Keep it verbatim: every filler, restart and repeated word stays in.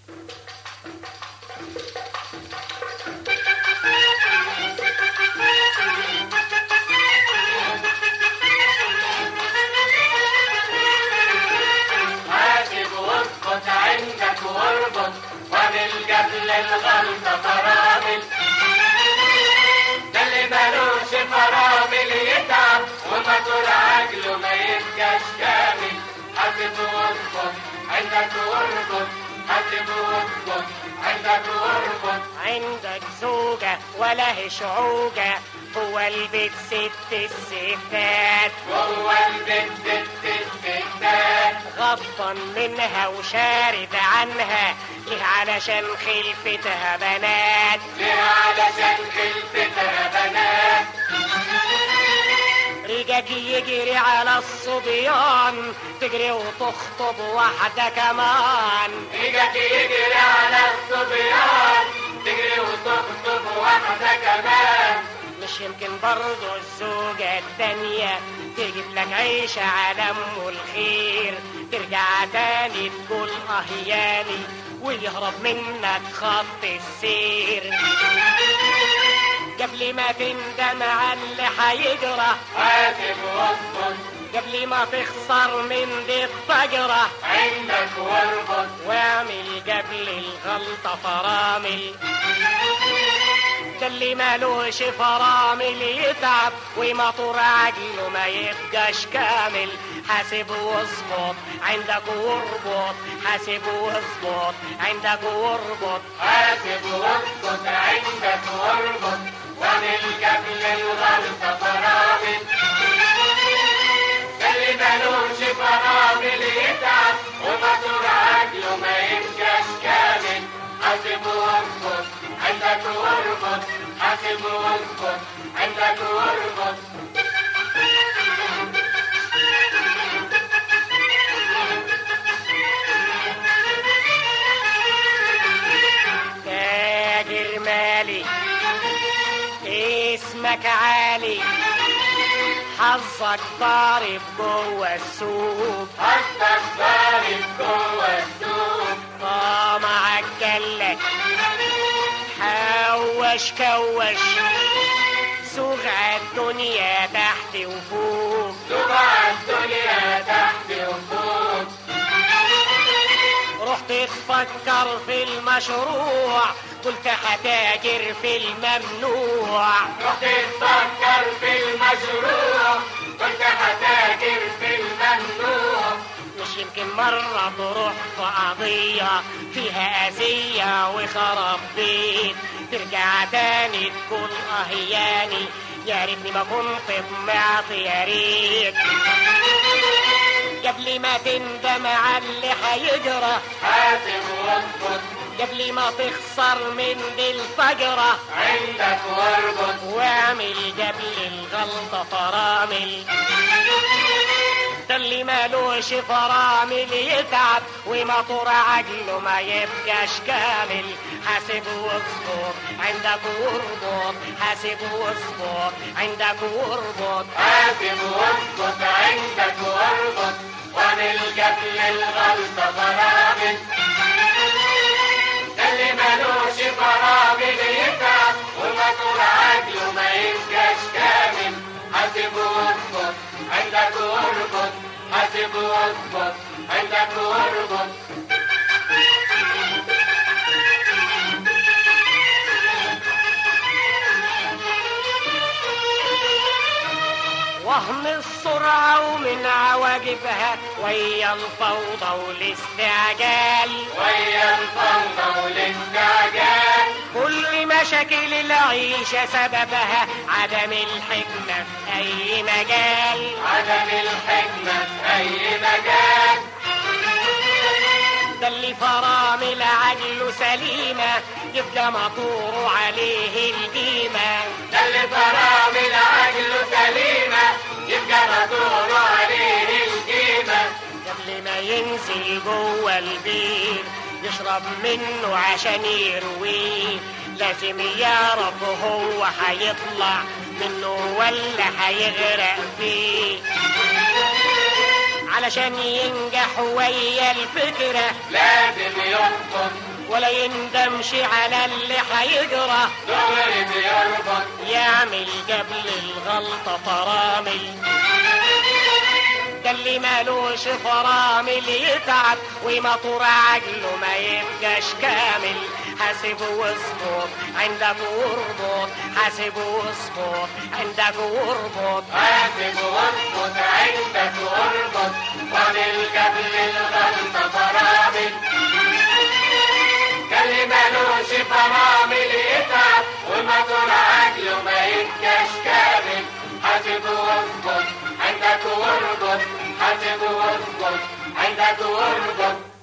حاسب واسقط عندك واربط وبالجبل الغلطة فرامل. ده اللي مالوش فرامل يتعب وموتور عجله ما يبقاش كامل. حاسب واسقط عندك واربط، حاسب واسقط عندك واربط. عندك زوجة ولا شعوجة، هو البيت ست الستات، هو البيت ست الستات. غضبان منها وشارد عنها، ليه علشان خلفتها بنات، ليه علشان خلفتها بنات. رجاك يجري على الصبيان، تجري وتخطب واحدة كمان. رجاك يجري على الصبيان، تجري وتخطب واحدة كمان. مش يمكن برضو الزوجة التانية تجيب لك عيشة على أم الخير، ترجع تاني تقول اه يالي ويهرب منك خط السير. قبل ما تندم على اللي حيجرى، حاسب واصبر. قبل ما تخسر من دي الطجرة، عندك واربط واعمل قبل الغلطة فرامل. ده اللي مالوش فرامل يتعب وموتور عجله ما يبقاش كامل. حاسب واظبط عندك واربط، حاسب واظبط عندك واربط. حاسب واظبط عندك واربط واعمل قبل الغلطة فرامل. ده اللي مالوش فرامل يتعب وموتور عجله ما يبقاش كامل. حاسب واظبط عندك واربط، حاسب واظبط عندك واربط. تاجر مالي اسمك عالي، حظك ضارب جوه السوق، حظك ضارب جوه السوق. طمعك جلك حوش كوش، سوق الدنيا تحت وفوق، سوق الدنيا تحت وفوق. رحت تفكر في المشروع، قلت هتاجر في الممنوع. رحت تفكر في المشروع، قلت هتاجر في الممنوع. مش يمكن مرة تروح في قضية فيها أذية وخرب بيت، ترجع تاني تقول اه ياني يا ريتني ما كنت طمعت يا ريت. قبل ما تندم على اللي هيجرى، حاسب واظبط قبل ما تخسر من دي الفجرة، عندك واربط واعمل قبل الغلطة فرامل. ده اللي مالوش فرامل يتعب وموتور عجله ما يبقاش كامل. حاسب واظبط عندك واربط، حاسب واظبط عندك واربط. حاسب واظبط عندك واربط واعمل قبل الغلطة فرامل. ده اللي مالوش فرامل يتعب وموتور عجله ما يبقاش كامل. حاسب واظبط عندك واربط، حاسب واظبط عندك واربط. وهم السرعة ومن عواقبها ويا الفوضى والاستعجال، ويا الفوضى والاستعجال. كل مشاكل العيشة سببها عدم الحكمة في أي مجال، عدم الحكمة في أي مجال. ده اللي فرامل عجله سليمة يبقى مطور عليه القيمة، ده اللي فرامل عجله سليمة يبقى مطور عليه القيمة. قبل ما ينزل جوه البير يشرب منه عشان يرويه، لازم يعرف هو هيطلع منه ولا هيغرق فيه. علشان ينجح ويا الفكرة لازم يخطط يندمش على اللي حيجرى، دغري بيربط يعمل قبل الغلطة فرامل. ده اللي مالوش فرامل يتعب ومطور عقله ما يبقاش كامل. حاسب واصبر عندك واربط، حاسب واصبر عندك واربط، حاسب واربط عندك واربط، فاضل قبل الغلطة فرامل. ده اللي مالوش فرامل يتعب ومطور عقله ما يبقاش كامل. حاسب واصبر عندك واربط، حاسب واصبر عندك واربط.